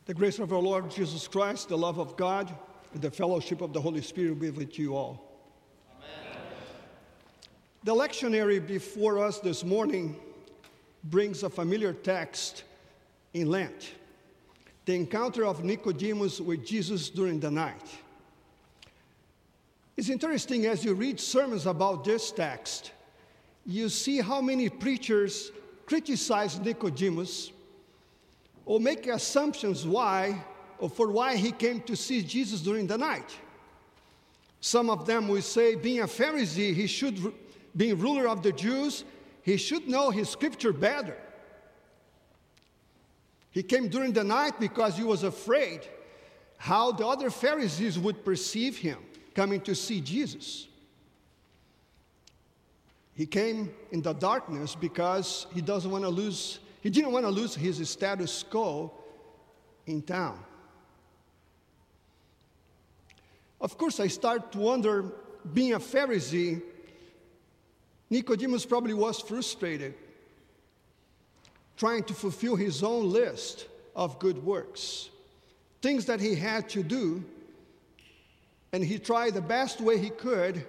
The grace of our Lord Jesus Christ, the love of God, and the fellowship of the Holy Spirit be with you all. Amen. The lectionary before us this morning brings a familiar text in Lent, the encounter of Nicodemus with Jesus during the night. It's interesting as you read sermons about this text, you see how many preachers criticize Nicodemus or make assumptions for why he came to see Jesus during the night. Some of them will say, being a Pharisee, being ruler of the Jews, he should know his scripture better. He came during the night because he was afraid how the other Pharisees would perceive him coming to see Jesus. He came in the darkness because he didn't want to lose his status quo in town. Of course, I start to wonder, being a Pharisee, Nicodemus probably was frustrated, trying to fulfill his own list of good works, things that he had to do, and he tried the best way he could,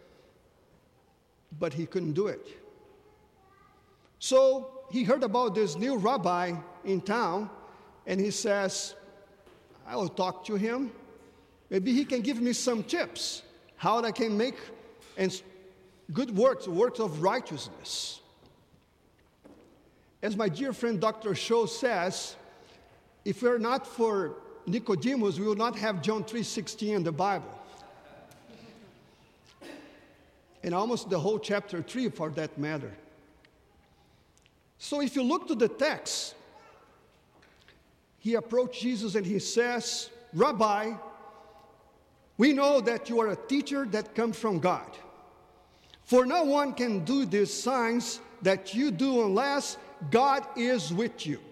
but he couldn't do it. So he heard about this new rabbi in town, and he says, I will talk to him. Maybe he can give me some tips how I can make good works of righteousness. As my dear friend Dr. Shaw says, if we're not for Nicodemus, we will not have John 3:16 in the Bible. And almost the whole chapter 3 for that matter. So if you look to the text, he approached Jesus and he says, Rabbi, we know that you are a teacher that comes from God. For no one can do these signs that you do unless God is with you.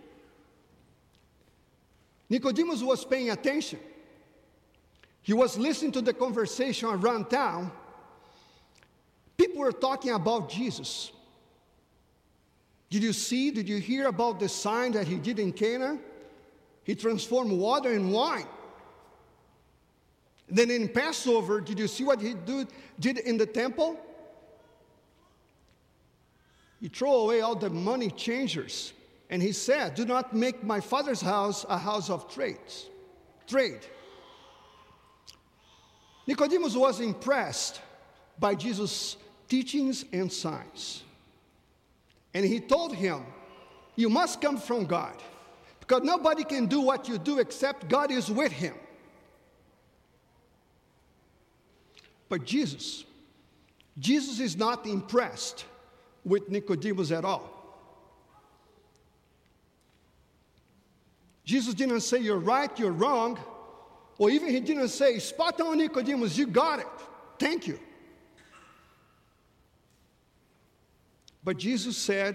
Nicodemus was paying attention. He was listening to the conversation around town. People were talking about Jesus. Did you hear about the sign that he did in Cana? He transformed water in wine. Then in Passover, did you see what he did in the temple? He threw away all the money changers. And he said, do not make my Father's house a house of trade. Nicodemus was impressed by Jesus' teachings and signs. And he told him, you must come from God, because nobody can do what you do except God is with him. But Jesus is not impressed with Nicodemus at all. Jesus didn't say, you're right, you're wrong, or even he didn't say, spot on, Nicodemus, you got it, thank you. But Jesus said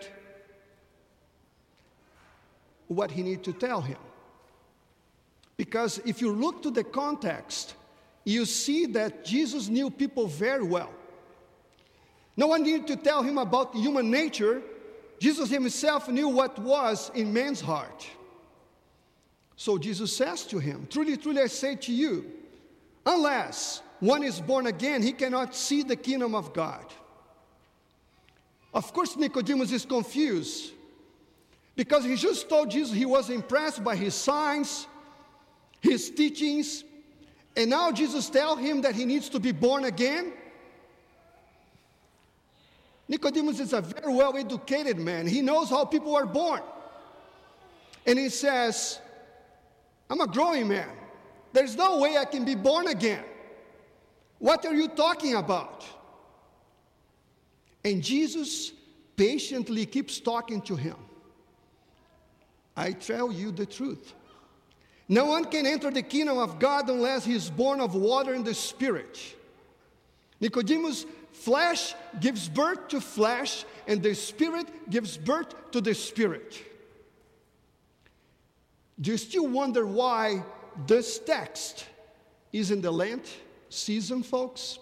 what he needed to tell him. Because if you look to the context, you see that Jesus knew people very well. No one needed to tell him about human nature. Jesus himself knew what was in man's heart. So Jesus says to him, truly, truly, I say to you, unless one is born again, he cannot see the kingdom of God. Of course, Nicodemus is confused because he just told Jesus he was impressed by his signs, his teachings, and now Jesus tells him that he needs to be born again. Nicodemus is a very well-educated man. He knows how people are born. And he says, I'm a growing man. There's no way I can be born again. What are you talking about? And Jesus patiently keeps talking to him. I tell you the truth. No one can enter the kingdom of God unless he is born of water and the Spirit. Nicodemus, flesh gives birth to flesh, and the Spirit gives birth to the Spirit. Do you still wonder why this text is in the Lent season, folks?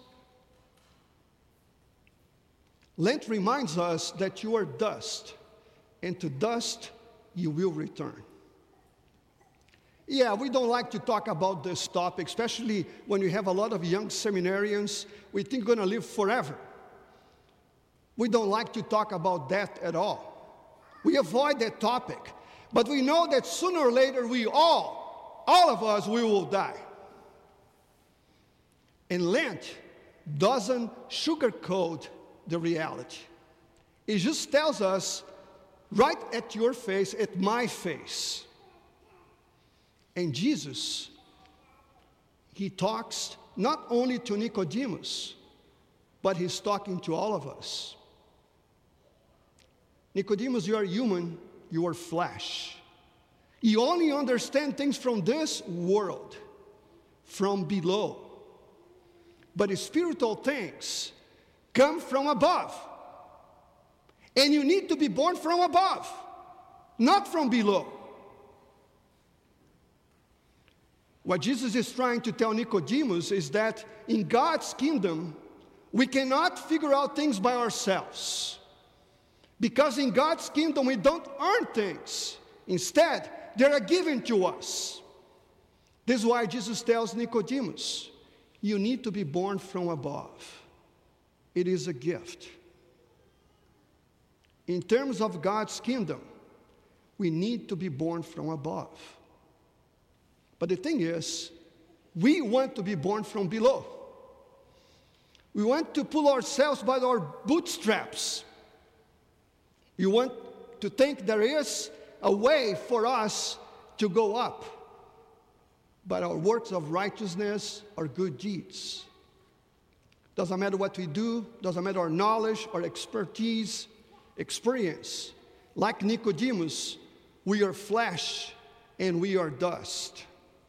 Lent reminds us that you are dust, and to dust you will return. Yeah, we don't like to talk about this topic, especially when you have a lot of young seminarians. We think we're going to live forever. We don't like to talk about death at all. We avoid that topic. But we know that sooner or later all of us, we will die. And Lent doesn't sugarcoat the reality. It just tells us right at your face, at my face. And Jesus, he talks not only to Nicodemus, but he's talking to all of us. Nicodemus, you are human, you are flesh. You only understand things from this world, from below. But the spiritual things come from above. And you need to be born from above, not from below. What Jesus is trying to tell Nicodemus is that in God's kingdom, we cannot figure out things by ourselves. Because in God's kingdom, we don't earn things. Instead, they are given to us. This is why Jesus tells Nicodemus, you need to be born from above. It is a gift. In terms of God's kingdom, we need to be born from above. But the thing is, we want to be born from below. We want to pull ourselves by our bootstraps. We want to think there is a way for us to go up by our works of righteousness or good deeds. Doesn't matter what we do, doesn't matter our knowledge, our expertise, experience. Like Nicodemus, we are flesh and we are dust.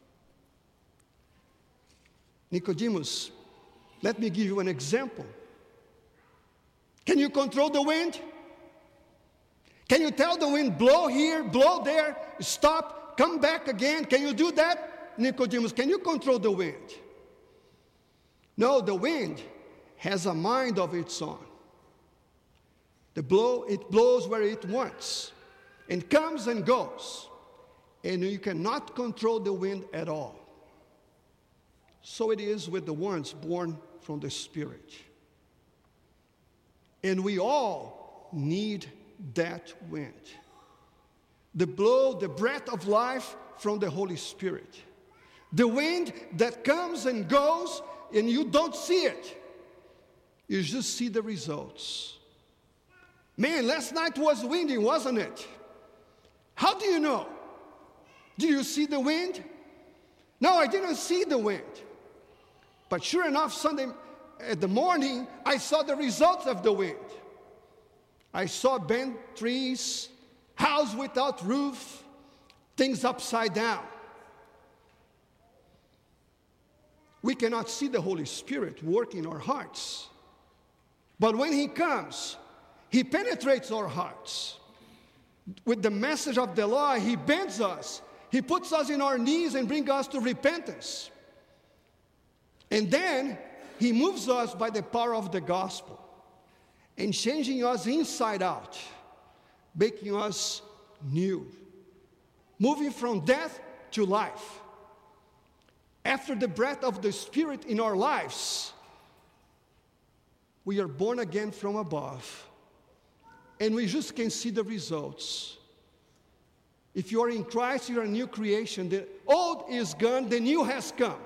Nicodemus, let me give you an example. Can you control the wind? Can you tell the wind, blow here, blow there, stop, come back again? Can you do that? Nicodemus, can you control the wind? No, the wind has a mind of its own. It blows where it wants and comes and goes. And you cannot control the wind at all. So it is with the ones born from the Spirit. And we all need that wind. The breath of life from the Holy Spirit. The wind that comes and goes and you don't see it. You just see the results. Man, last night was windy, wasn't it? How do you know? Do you see the wind? No, I didn't see the wind. But sure enough, Sunday at the morning, I saw the results of the wind. I saw bent trees, house without roof, things upside down. We cannot see the Holy Spirit work in our hearts. But when He comes, He penetrates our hearts. With the message of the law, He bends us. He puts us in our knees and brings us to repentance. And then He moves us by the power of the gospel and changing us inside out, making us new, moving from death to life. After the breath of the Spirit in our lives, we are born again from above, and we just can see the results. If you are in Christ, you are a new creation. The old is gone, the new has come.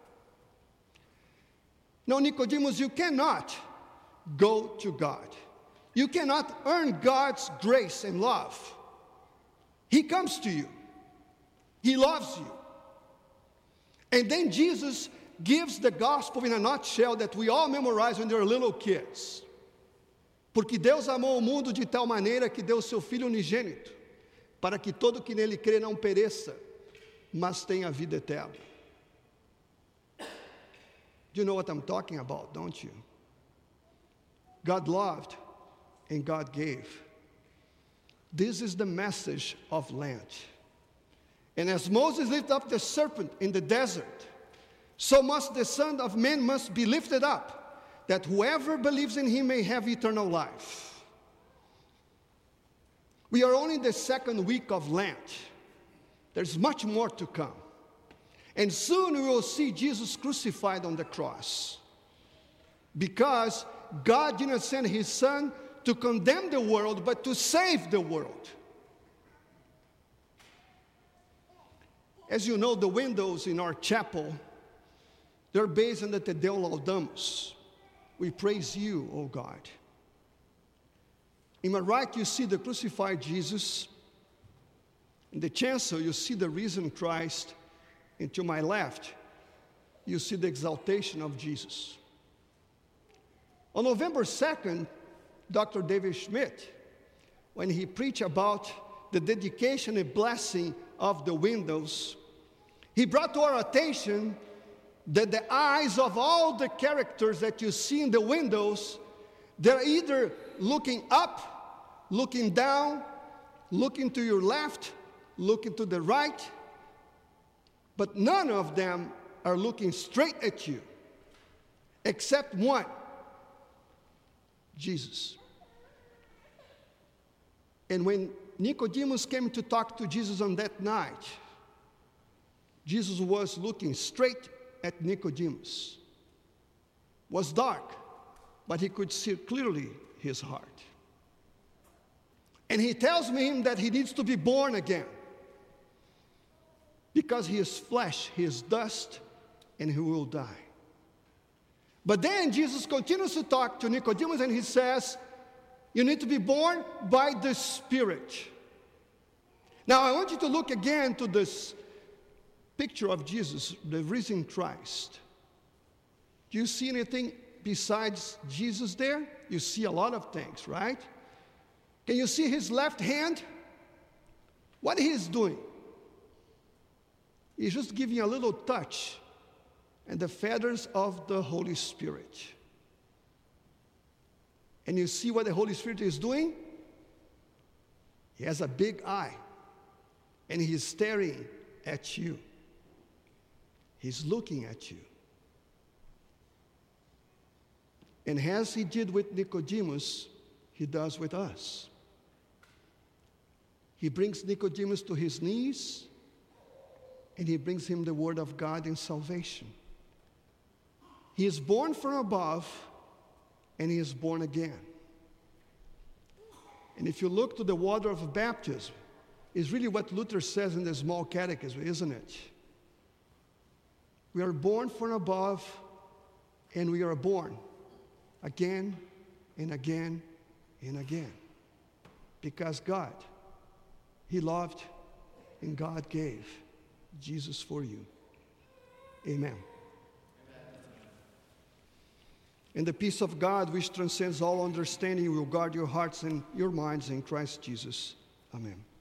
No, Nicodemus, you cannot go to God. You cannot earn God's grace and love. He comes to you. He loves you. And then Jesus gives the gospel in a nutshell that we all memorize when they're little kids. Porque Deus amou o mundo de tal maneira que deu o seu Filho unigênito, para que todo que nele crê não pereça, mas tenha vida eterna. You know what I'm talking about, don't you? God loved and God gave. This is the message of Lent. And as Moses lifted up the serpent in the desert, so must the Son of Man must be lifted up, that whoever believes in Him may have eternal life. We are only in the second week of Lent. There's much more to come. And soon we will see Jesus crucified on the cross. Because God didn't send his Son to condemn the world, but to save the world. As you know, the windows in our chapel, they're based on the Te Deum Laudamus. We praise you, O God. In my right, you see the crucified Jesus. In the chancel, you see the risen Christ. And to my left, you see the exaltation of Jesus. On November 2nd, Dr. David Schmidt, when he preached about the dedication and blessing of the windows, he brought to our attention that the eyes of all the characters that you see in the windows, they're either looking up, looking down, looking to your left, looking to the right, but none of them are looking straight at you, except one, Jesus. And when Nicodemus came to talk to Jesus on that night, Jesus was looking straight at Nicodemus. It was dark, but he could see clearly his heart. And he tells me that he needs to be born again. Because he is flesh, he is dust, and he will die. But then Jesus continues to talk to Nicodemus and he says, you need to be born by the Spirit. Now I want you to look again to this picture of Jesus, the risen Christ. Do you see anything besides Jesus there? You see a lot of things, right? Can you see his left hand? What he is doing? He's just giving a little touch and the feathers of the Holy Spirit. And you see what the Holy Spirit is doing? He has a big eye, and he's staring at you. He's looking at you. And as he did with Nicodemus, he does with us. He brings Nicodemus to his knees, and he brings him the word of God in salvation. He is born from above, and he is born again. And if you look to the water of baptism, it's really what Luther says in the Small Catechism, isn't it? We are born from above, and we are born again and again and again. Because God, he loved and God gave Jesus for you. Amen. And the peace of God, which transcends all understanding, will guard your hearts and your minds in Christ Jesus. Amen.